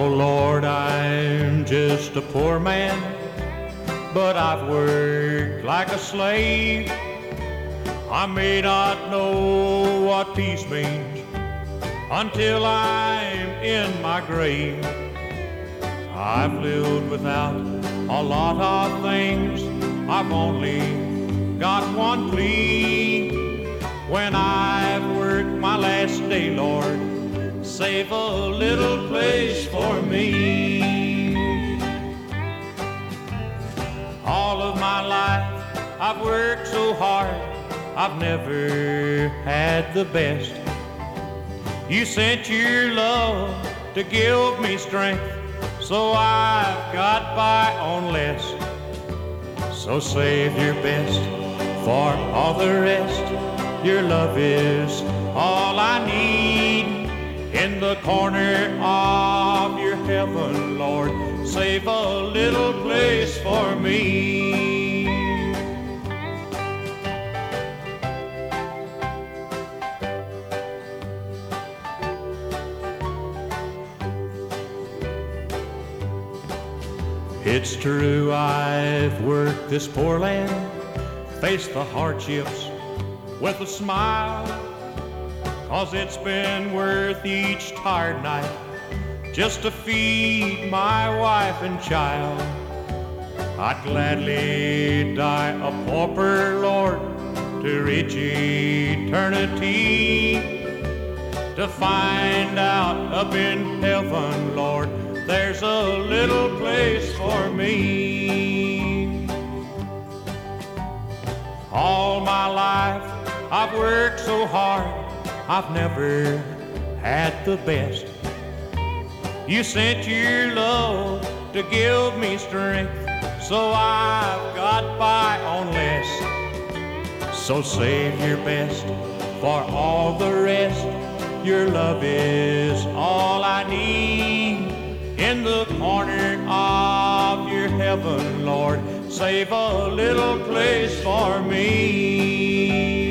Oh Lord, I'm just a poor man, but I've worked like a slave. I may not know what peace means until I'm in my grave. I've lived without a lot of things. I've only got one plea. When I've worked my last day, Lord, save a little place for me. All of my life I've worked so hard, I've never had the best. You sent your love to give me strength, so I've got by on less. So save your best for all the rest. Your love is all I need. In the corner of your heaven, Lord, save a little place for me. It's true I've worked this poor land, faced the hardships with a smile, 'cause it's been worth each tired night just to feed my wife and child. I'd gladly die a pauper, Lord, to reach eternity, to find out up in heaven, Lord, there's a little place for me. All my life I've worked so hard, I've never had the best. You sent your love to give me strength, so I've got by on less. So save your best for all the rest. Your love is all I need. In the corner of your heaven, Lord, save a little place for me.